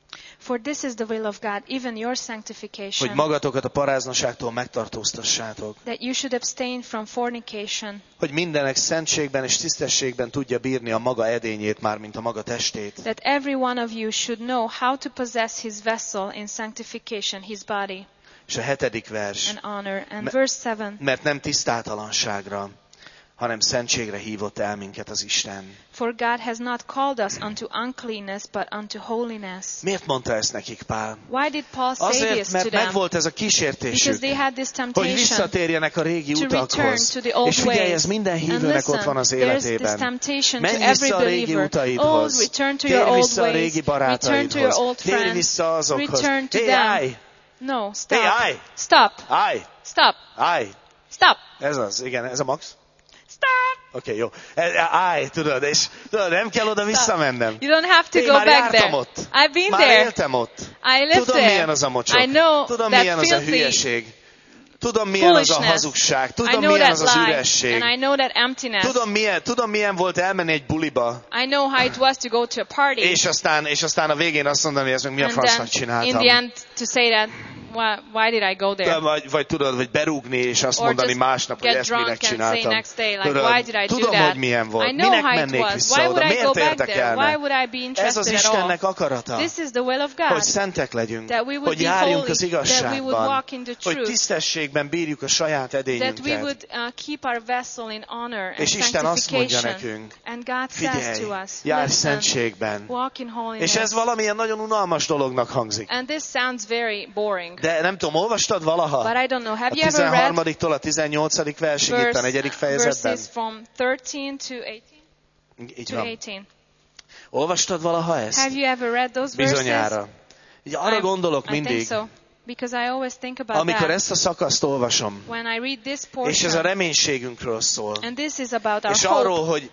For this is the will of God, even your hogy sanctification, magatokat a paráznaságtól megtartóztassátok, that you should abstain from fornication, hogy mindenek szentségben és tisztességben tudja bírni a maga edényét, mármint a maga testét. that every one of you should know how to possess his vessel in sanctification, his body, És a hetedik vers, and honor. And Me- verse seven, mert nem tisztátalanságra, hanem szentségre hívott el minket az Isten. for God has not called us unto uncleanness, but unto holiness. Miért mondta ezt nekik Pál? Why did Paul say Azért, this to mert them? megvolt ez a Because kísértésük, they had this hogy temptation visszatérjenek a régi to return utakhoz. to the old És figyelj, ways. ez minden And hívőnek ott van listen, az there's this életében. temptation to Menj every vissza a régi believer. Oh, utaidhoz. return to your Térj old vissza a régi ways. Return to your barátaidhoz. old Térj friends. vissza azokhoz. Return to Hé, them. állj! No, stop. Hé, állj! Stop. Állj! Stop. Állj! Stop. Ez az, igen, ez a max. Stop. Oké, okay, jó. E- Állj, tudod, és tudod, nem kell oda visszamennem. You don't have to Én go már back jártam there. ott. I've been Már there. éltem ott. I lived Tudom, there. milyen az a mocsok. I know Tudom, that milyen az a filthy hülyeség. Tudom, milyen az a foolishness. hazugság. I Tudom, know milyen that az az lie, üresség. and I know that emptiness. Tudom milyen, tudom, milyen volt elmenni egy buliba, I know how it was to go to a party, és aztán, és aztán a végén azt mondani, hogy ez meg mi a and fasznak then in csináltam. the end to say that, why, why did I go there? Vagy, vagy tudod, vagy berúgni, és azt Or mondani just másnap, hogy get ezt minek drunk and say csináltam. next day, like, Tudod, why did I do tudom, that? hogy milyen volt. I know Minek how it mennék was. vissza Why oda? would I go Miért back there? Why érdekelne? would I be Ez az interested at all? Istennek akarata, This is the will of God. hogy szentek legyünk, That we would hogy be járjunk holy, az that we would igazságban, walk in the hogy truth, tisztességben bírjuk a saját that we edényünket. would uh, keep our vessel in honor and És Isten azt mondja sanctification. nekünk, And God says figyelj, to us, járj listen, szentségben. walk in holiness. És ez valamilyen nagyon unalmas dolognak hangzik. And this sounds very boring. De nem tudom, olvastad valaha? But I don't know. Have A you ever read tizenharmadiktól a tizennyolcadik versig itt a negyedik verse, fejezetben? verses from thirteen to eighteen? Így To van. eighteen. Olvastad valaha ezt? Have you ever read those verses? Bizonyára. Így arra I- gondolok I think mindig, so. Because I always think about amikor that. ezt a szakaszt olvasom, When I read this és portion, ez a reménységünkről szól, and this is about our és hope, arról, hogy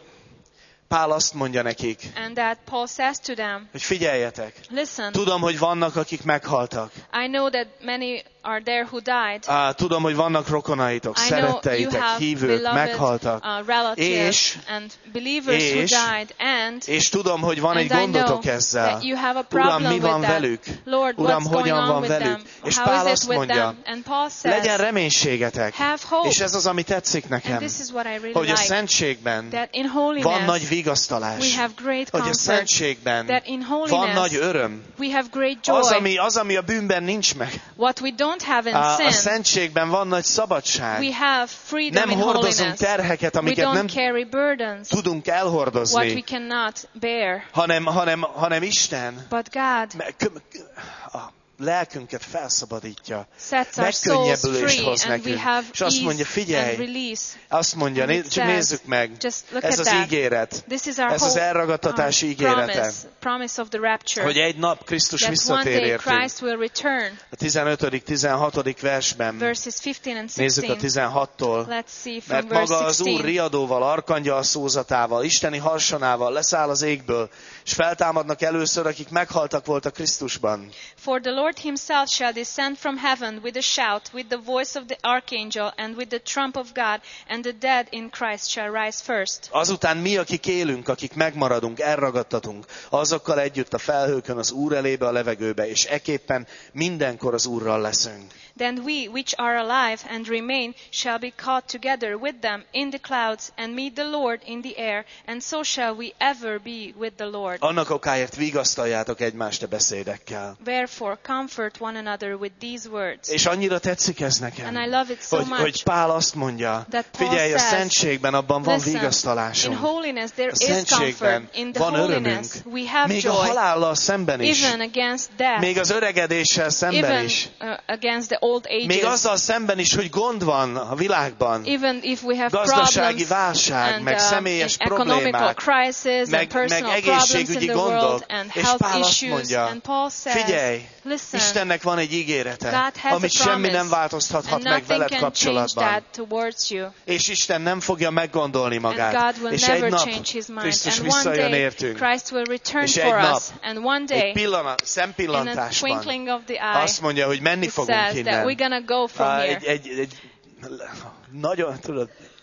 Pál azt mondja nekik, and that Paul says to them, hogy figyeljetek, listen, tudom, hogy vannak, akik meghaltak. I know that many are there who died. Á, tudom, hogy vannak rokonaitok, I know you szeretteitek, have hívők, beloved meghaltak. uh, relatives És- and believers who és- died, and És tudom, hogy van egy and I know gondotok ezzel. that you have a Uram, problem mi van with that. velük? Lord, Uram, what's going hogyan on van with velük? them? És How Pál is azt it with mondja, them? And Paul says, legyen reménységetek. have hope. És ez az, ami tetszik And nekem, this is what I really hogy a like. szentségben That in van nagy holiness vigasztalás. we have great Hogy a comfort. szentségben That in van holiness nagy öröm. we have great Az joy. ami, az, ami a bűnben nincs meg. What we don't have in A, a sin, szentségben van nagy szabadság. we have freedom Nem in hordozunk holiness. terheket, We amiket don't nem carry burdens, tudunk what we elhordozni, cannot bear. hanem, hanem, hanem Isten But God me- kö- a lelkünket felszabadítja. sets our souls Megkönnyebbülést free, hoz and we nekünk. have És azt mondja, ease figyelj, and release. azt mondja, And it né- csak says, nézzük meg, just look ez at az that. ígéret, This is our ez az hope, elragadtatási our ígérete, promise, promise of the rapture. hogy egy nap Krisztus That one visszatér day értünk. Christ will return. A tizenötödik tizenhatodik versben, Verses fifteen and nézzük a sixteen. tizenhattól, Let's see from mert verse maga az Úr sixteen. riadóval, arkangyal szózatával, isteni harsanával leszáll az égből, és feltámadnak először, akik meghaltak voltak Krisztusban. For the Lord himself shall descend from heaven with a shout, with the voice of the archangel, and with the trump of God, and the dead in Christ shall rise first. Azután mi, akik élünk, akik megmaradunk, elragadtatunk, azokkal együtt a felhőkön az Úr elébe a levegőbe, és eképpen mindenkor az Úrral leszünk. Then we, which are alive and remain, shall be caught together with them in the clouds, and meet the Lord in the air, and so shall we ever be with the Lord. Annak okáért vigasztaljátok egymást a beszédekkel. Wherefore comfort one another with these words. És annyira tetszik ez nekem, And I love it so hogy, much hogy Pál azt mondja, that Paul figyelj, a says, szentségben abban van listen, in vigasztalásunk. holiness there A is szentségben comfort. In the van örömünk. holiness we have Még a joy, halállal szemben is. even against death, Még az öregedéssel szemben even is. uh, against the old Még ages, azzal szemben is, hogy gond van a világban. even if we have Gazdasági problems válság, and meg um, személyes economical problémák, crisis meg, and personal meg problems in egészségügyi the gondok. world and És health Pál azt issues. mondja, And Paul says, figyelj, listen, Istennek van egy ígérete, God has amit a semmi promise, nem változtathat and meg nothing veled can change kapcsolatban. that towards you. És Isten nem fogja meggondolni And magát. God will És egy never nap change his mind. Krisztus And one visszajön day értünk. Christ will return És egy for nap, us. And one day, Egy pillanat, in a szempillantásban twinkling of the eye, azt mondja, hogy menni it fogunk says that innen. we're gonna go from Á, here. egy, egy, egy, nagyon, tudod,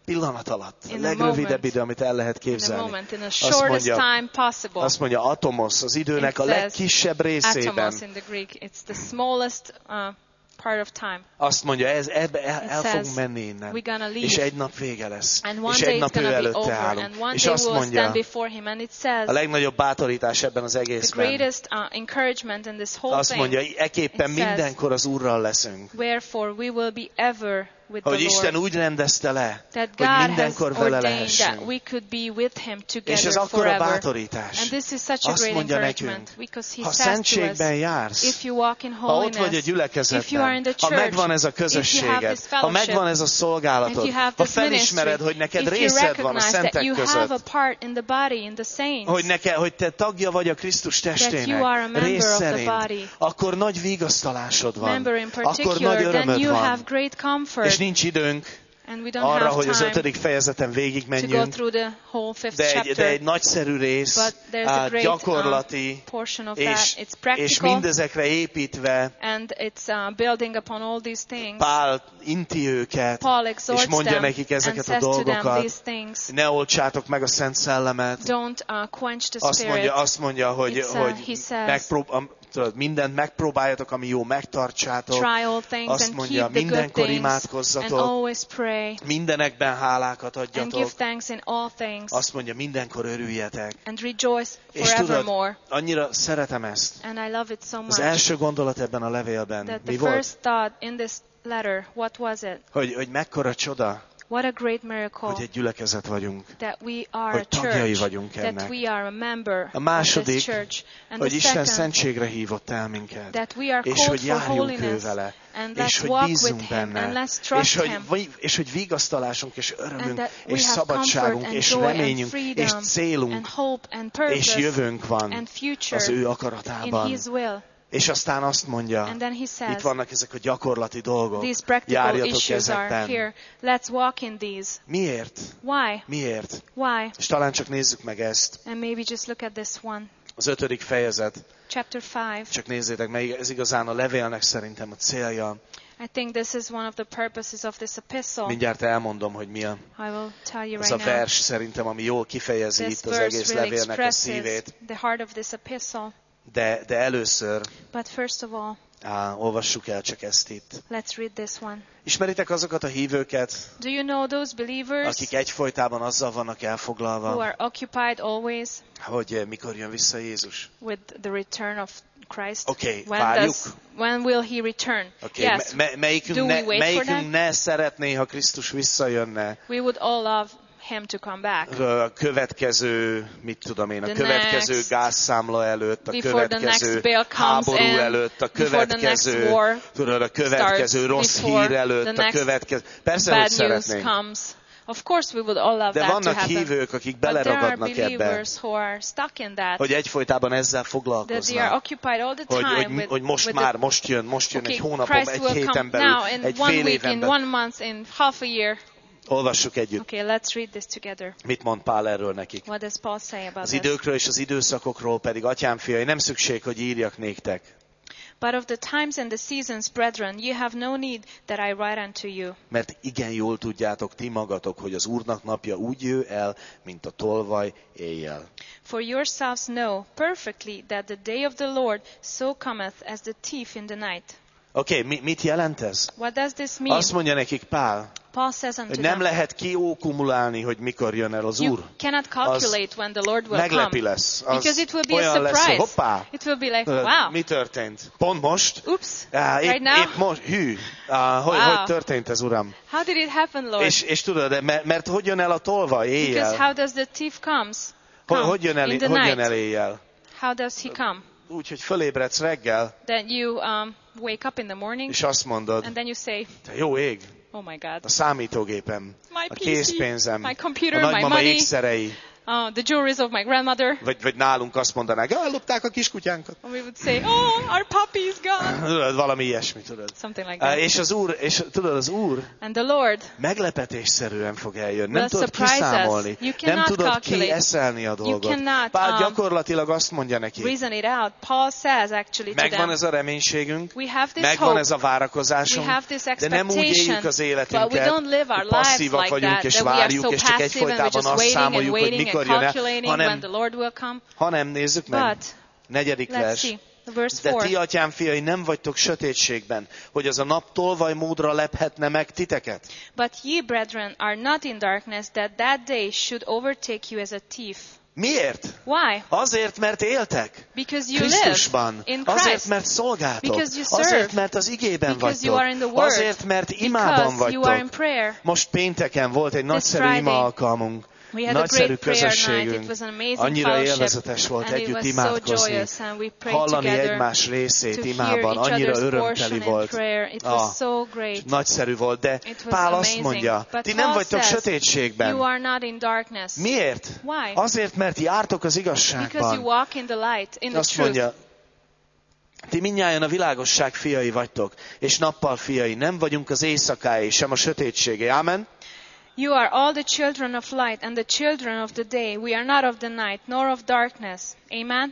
pillanat alatt, a In a legrövidebb moment. idő, amit el lehet In a képzelni. moment, in a Azt shortest mondja, time possible. azt mondja, atomos, az időnek It a says legkisebb részében. Atomos in the Greek. It's the smallest uh, part of time. Azt mondja, ez, ebbe el, It el says, fogunk menni innen. we're gonna leave. És egy nap vége lesz. And one És day egy it's nap ő gonna be előtte over. állunk. And one És day azt we will mondja, stand before him. And it says, a legnagyobb bátorítás ebben az the egészben, greatest uh, encouragement in this whole azt mondja, thing, eképpen it says, mindenkor az Úrral leszünk. wherefore we will be ever with the Hogy Isten Lord. úgy rendezte le, That hogy God has mindenkor vele ordained that lehessünk. we could be with him És ez together akkora forever. bátorítás. And this is such a Azt great mondja encouragement, nekünk, because he ha says to us, szentségben jársz, if you walk in ha ott vagy a holiness, if you are in gyülekezetben, the ha church, megvan ez a if you have közösséged, this ha fellowship, megvan ez a if szolgálatod, you have ha this ministry, felismered, hogy neked if you részed van a recognize that szentek you have a között, part in the body, in the saints, hogy, neke, hogy te tagja vagy a Krisztus you are a testének, member rész of the szerint, body, akkor nagy vigasztalásod van, member in akkor nagy particular, then örömöd you have van, great comfort. és nincs időnk And we don't arra, have hogy az time ötödik fejezeten to go végigmenjünk, through the whole fifth de egy, chapter. de egy nagyszerű rész, But there's a á, great gyakorlati, uh, portion of és, that. It's és practical, mindezekre építve and it's uh, building upon all these things. Pál inti őket, Paul és exhorts mondja them nekik and ezeket a says to them dolgokat. these things. Ne oltsátok meg a Szent Szellemet. Don't uh, quench the Azt mondja, Spirit. azt mondja hogy, It's, uh, hogy he says, megprób- am- tudod, mindent megpróbáljatok, ami jó, megtartsátok. Try all things Azt and mondja, keep the good mindenkor things, and imádkozzatok, always pray, mindenekben hálákat and give adjatok. thanks in all things, Azt mondja, mindenkor örüljetek. and rejoice És tudod, forevermore. annyira szeretem ezt. And I love it so Az much első gondolat ebben a levélben that mi the volt? first thought in this letter, what was it? Hogy, hogy mekkora csoda, What a great miracle hogy egy gyülekezet vagyunk. that we are Hogy a tagjai church, vagyunk that ennek. we are a member A of második, this church. And hogy the Isten second, szentségre hívott el minket. that we are És called hogy for járjunk ő holiness, vele. and És let's hogy walk bízzunk with Him, benne. and let's És trust hogy, Him, vi- és hogy vigasztalásunk, és and örömünk, that we és have szabadságunk, comfort and és joy and reményünk, és freedom and célunk, hope and és purpose jövőnk van and future az ő in akaratában. His will. És aztán azt mondja, And then He itt says, vannak ezek a gyakorlati dolgok, these practical járjatok issues are ezekben. here. Let's walk in these. Miért? Why? Miért? Why? És talán csak nézzük meg ezt. And maybe just look at this one. Az ötödik fejezet, Chapter five. csak nézzétek meg, ez igazán a levélnek szerintem a célja. I think this is one of the purposes of this epistle. Mindjárt elmondom, hogy mi a, I will tell you az a right now. vers szerintem, ami jól kifejezi This itt az verse egész really levélnek a expresses szívét. the heart of this epistle. De, de először But first of all, á, olvassuk el csak ezt itt. let's read this one. Ismeritek azokat a hívőket, Do you know those believers akik egyfolytában azzal vannak who elfoglalva, are occupied always hogy eh, mikor jön vissza Jézus? with the return of Christ? Oké, okay, When, várjuk. does, when will He return? Okay, Yes, me- melyikünk, Do we ne, wait for melyikünk that? ne szeretné, ha Krisztus visszajönne we would all love Him to come back. a következő, mit tudom én, a The következő next- gázszámla előtt, a before the következő next bill comes háború in, előtt, a before the next következő, war tudod, a következő starts, rossz before hír előtt, the a next következő. Persze, hogy bad news szeretnénk. comes. Of course we would all love De that to vannak happen. hívők, akik But there are beleragadnak ebbe, believers who are stuck in that. hogy egyfolytában ezzel That they are foglalkoznak. occupied all the Hogy, time hogy, with, hogy most with már, the, most jön, most jön okay, egy hónapon, Christ egy will héten come belül, now, in egy one fél week, éven in belül. one month, in half a year. Olvassuk együtt. Okay, let's read this together. Mit mond Pál erről nekik? What does Paul say about Az this? időkről és az időszakokról pedig, atyám fiai, nem szükség, hogy írjak néktek. But of the times and the seasons, brethren, you have no need that I write unto you. Mert igen jól tudjátok ti magatok, hogy az Úrnak napja úgy jő el, mint a tolvaj éjjel. For yourselves know perfectly that the day of the Lord so cometh as the thief in the night. Oké, okay, mi, mit jelent ez? What does this mean? Azt mondja nekik Pál, Paul says unto hogy nem them, lehet kiókumulálni, hogy mikor jön el az you Úr. cannot calculate when the Lord will Meglepi come. lesz. Az Because it will be a olyan lesz, hogy surprise. hoppá, It will be like, ö, wow, mi történt? Pont most? oops, Á, épp, right now? épp most, hű, Á, hogy, Wow. hogy történt ez, Uram? How did it happen, Lord? És, és tudod, mert, mert hogy jön el a tolvaj Because éjjel? how does the thief comes? Hogy, Come hogy, jön el, in the hogy jön night. el éjjel? How does he come? Úgy, hogy fölébredsz reggel, That you um, wake up in the morning és azt mondod, and then you say, te jó ég, oh my God, a számítógépem, my a P C, készpénzem, my a computer, my nagymama money, ékszerei, uh, the jewelries of my grandmother. Vagy, vagy nálunk azt mondanák, ellopták a kiskutyánkat. And we would say, oh, our puppy is gone. Tudod, valami ilyesmi, tudod. Something like that. És az Úr, és tudod, az Úr And the Lord meglepetésszerűen fog eljönni. Nem will tudod surprise us. kiszámolni. You Nem cannot tudod calculate. kieszelni a You dolgot. cannot, Pál um, gyakorlatilag azt mondja neki. reason it out. Paul says actually to Megvan them, ez a reménységünk, we have this megvan hope, ez a várakozásunk, we have this de nem úgy expectation, éljük az but we életünket, don't live our hogy lives passzívak like vagyunk, that, és that we are várjuk, so és csak passive and we're egyfolytában just azt waiting and számoljuk, hogy waiting mikor and jön el, calculating when hanem, the Lord will come. hanem nézzük meg, But negyedik let's vers. see, verse De four. ti, atyám fiai, nem vagytok sötétségben, hogy az a nap tolvajmódra lephetne meg titeket. But ye, brethren, are not in darkness, that that day should overtake you as a thief. Miért? Why? Azért, mert éltek Because you live Krisztusban. in Azért, Christ. mert szolgáltok. Because you serve. Azért, mert az igében Because you are in vagytok. the Word. Azért, mert imában Because you are in vagytok. prayer. Most pénteken volt egy nagyszerű Friday, ima alkalmunk. We had a Nagyszerű great prayer night. It közösségünk. was an amazing Annyira fellowship. élvezetes volt And it együtt was so imádkozni. joyous, and we prayed Hallani together egymás részét to hear imában. each Annyira other's örömteli portion in volt. prayer. It Ah, was so great. Nagyszerű volt, de It was Pál azt amazing. mondja, But ti nem Paul vagytok says, sötétségben. You are not in darkness. Miért? Why? Azért, mert jártok az Because you igazságban. walk in the light, in the Azt truth. mondja, ti mindnyájan a világosság fiai vagytok, és nappal fiai, nem vagyunk az éjszakái, sem a sötétségé. Amen? You are all the children of light and the children of the day. We are not of the night, nor of darkness. Amen?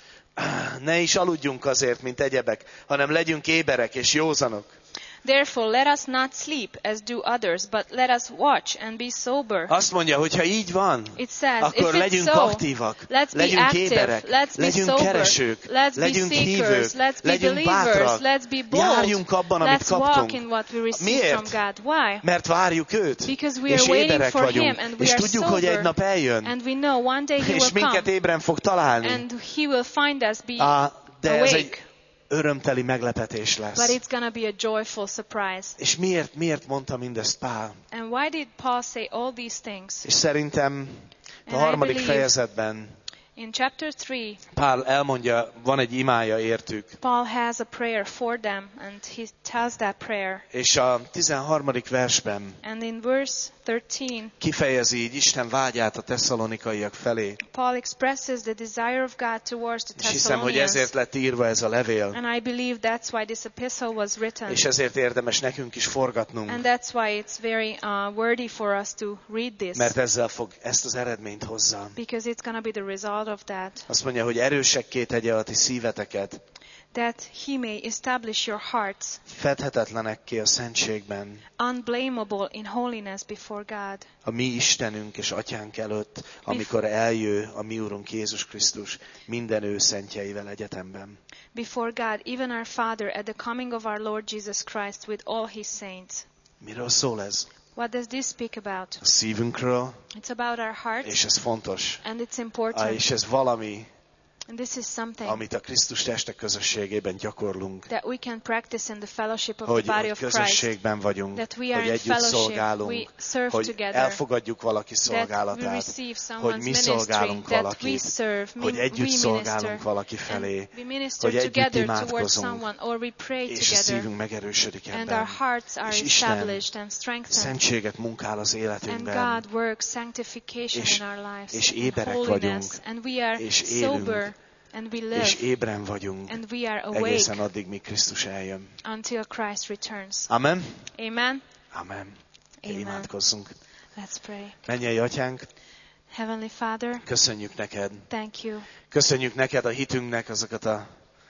Ne is aludjunk azért, mint egyebek, hanem legyünk éberek és józanok. Therefore, let us not sleep as do others, but let us watch and be sober. Azt mondja, hogy ha így van, It says, akkor if it's legyünk so, aktívak, let's be legyünk active, éberek, let's be legyünk sober, keresők, let's be legyünk seekers, hívők, let's be legyünk believers, bátrak, let's be bold, járjunk abban, amit let's walk kaptunk. in what we receive Miért? from God. Why? Mert várjuk őt, Because we are és waiting éberek for vagyunk, Him, and we és are tudjuk, hogy egy sober, nap eljön, and we know one day He és will minket come, ébren fog találni. and He will find us be Á, de ez egy awake. örömteli meglepetés But lesz. it's going to be a joyful surprise. És miért, miért mondta mindezt Pál? And why did Paul say all these things? És szerintem a And I harmadik believe- fejezetben In chapter three, Pál elmondja, van egy imája értük, Paul has a prayer for them, and he tells that prayer. és a tizenharmadik versben And in verse thirteen, kifejezi így Isten vágyát a tesszalonikaiak felé. Paul expresses the desire of God towards the És hiszem, hogy Thessalonians. ezért lett írva ez a levél, And I believe that's why this epistle was written. és ezért érdemes nekünk is forgatnunk, And that's why it's very uh, worthy for us to read this. mert ezzel fog ezt az eredményt hozza. Because it's going to be the result of that. Azt mondja, hogy erősekké tegye a ti szíveteket, That he may establish your hearts fedhetetlenekké a szentségben, unblameable in holiness before God. a mi Istenünk és Atyánk előtt, amikor eljő a mi Urunk Jézus Krisztus minden ő szentjeivel egyetemben. Before God, even our Father, at the coming of our Lord Jesus Christ with all his saints. Miről szól ez? What does this speak about? A szívünkről, It's about our hearts, és ez fontos, and it's ah, important. és ez valami, And this is something amit a Krisztus teste közösségében gyakorlunk, that we can practice in the fellowship of hogy, the body hogy of Christ. közösségben vagyunk, That we are hogy in együtt fellowship, szolgálunk, we serve hogy together, elfogadjuk valaki that we szolgálatát, receive someone's hogy mi ministry, szolgálunk that we valakit, serve, hogy we együtt minister, szolgálunk valaki felé, and we minister hogy együtt together towards imádkozunk, someone, or we pray és a together, szívünk megerősödik and our ebben. hearts are És Isten established and strengthened, szentséget munkál az and életünkben, God works sanctification és- in our lives, és and éberek holiness, vagyunk, and we are és élünk, sober, and we live, és ébren vagyunk, and we are egészen awake addig, míg Krisztus eljön. until Christ returns. Amen? Amen? Amen. Amen. Imádkozzunk. Let's pray. Mennyei Atyánk, Heavenly Father, köszönjük neked. thank you. Köszönjük neked a hitünknek azokat a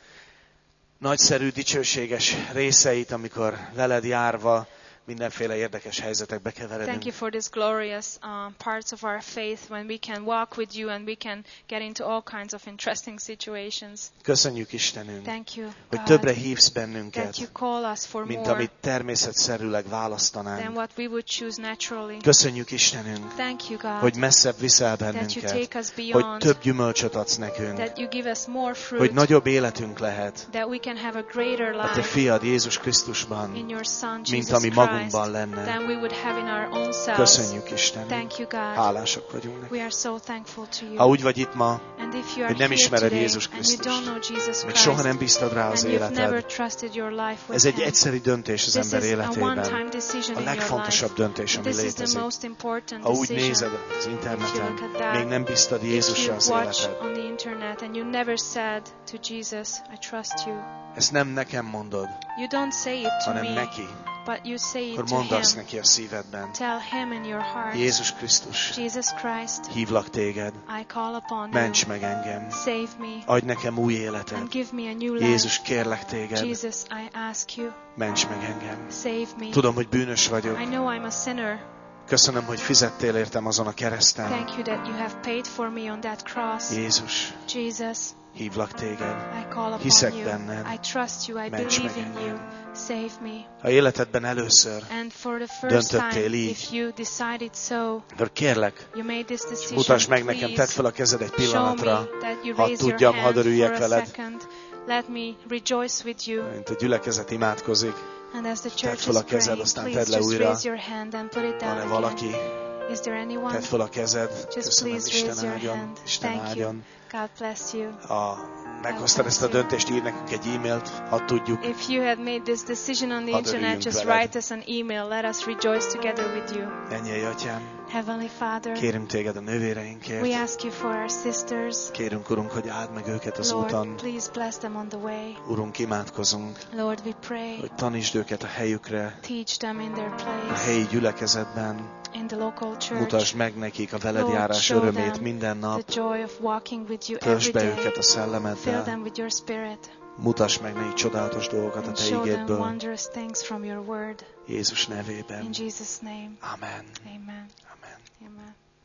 nagyszerű, dicsőséges részeit, amikor veled járva mindenféle érdekes helyzetekbe keveredünk. Thank you for these glorious uh, parts of our faith when we can walk with you and we can get into all kinds of interesting situations. Köszönjük, Istenünk, Thank you, hogy God, többre hívsz that bennünket, you call us for mint more amit természetszerűleg than választanánk. what we would choose naturally. Köszönjük, Istenünk, Thank you, God, hogy messzebb viszel that you bennünket, take us hogy beyond, több gyümölcsöt adsz nekünk, that you give us more hogy fruit, nagyobb életünk lehet that we can have a greater a Te life fiad Jézus in Krisztusban, your Son, mint Jesus ami magunk magunkban lenne. than we would have in our own selves. Köszönjük, Isten. Thank you, God. Hálásak vagyunk neki. We are so thankful to you. Ha úgy vagy itt ma, And if you are hogy nem here ismered today Jézus and you Krisztust, don't know Jesus még Christ, soha nem bíztad rá az and you've never életed, trusted your life with ez egy Him, egyszerű döntés az this ember is a életében. one-time decision A in your legfontosabb life. döntés, ami This is the létezik. most important Ha úgy decision. nézed az If you interneten, look at that, még nem bíztad if Jézusra you az watch életed. on the internet and you never said to Jesus, I trust you. Ezt nem nekem mondod, You don't say it to hanem me, neki. but you say it Akkor to mondd azt Him. neki a szívedben. Tell Him in your heart, Jézus Krisztus, Jesus Christ, hívlak téged, I call upon ments you. meg engem, Save me adj nekem új életet. and give me a new life. Jézus, kérlek téged, Jesus, I ask you, ments meg engem. save me. Tudom, hogy bűnös vagyok. I know I'm a sinner. Köszönöm, hogy fizettél értem azon a kereszten. Thank you that you have paid for me on that cross. Jézus, Jesus, hívlak téged. I call upon Hiszek you. benned. I trust you. I Ments believe meg in engem. you. Save me. Ha életedben először, And for the first döntöttél time, így, if you decided so, akkor kérlek, you made this decision, mutasd meg nekem, tedd please fel a kezed egy show pillanatra, me that you hadd raise your tudjam, hand hadd for örüljek a veled. second. Let me rejoice with you. Mint a gyülekezet imádkozik. And as the Tedd church fel is a kezed, praying, aztán please tedd le just újra. raise your hand and put it down Van-e again. valaki? Is there anyone? Tedd fel a kezed. Just Köszönöm, please Isten raise your áldjon. hand. Isten Thank you. áldjon. God bless you. Ha meghoztad ezt a döntést, ír nekünk egy e-mailt, hadd tudjuk. If you had made this decision on the Hadd internet, örüljünk just veled. write us an email. Let us rejoice together with you. Mennyei Atyám, Heavenly Father, kérünk téged a nővéreinkért. we ask you for our sisters. Kérünk, Urunk, hogy áld meg őket az Lord, úton. please bless them on the way. Urunk, imádkozunk, Lord, we pray. hogy tanítsd őket a helyükre, Teach them in their a place, helyi gyülekezetben. in the local church. Mutasd meg nekik a veled Lord, járás show örömét them minden the nap. joy of walking with you every Töltsd be day. őket a Fill szellemeddel. them with your spirit Mutasd meg nekik csodálatos dolgokat a and te show them igédből. wondrous things from your word. Jézus nevében. In Jesus' name, Amen. amen. Amen. Amen.